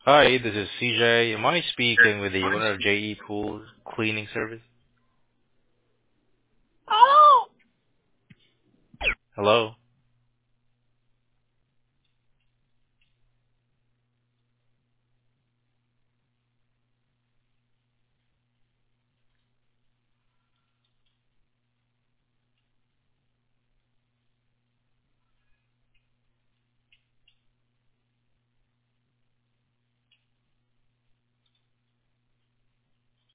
Hi, this is CJ. Am I speaking with the owner of JE Pool Cleaning Service? Oh, Hello?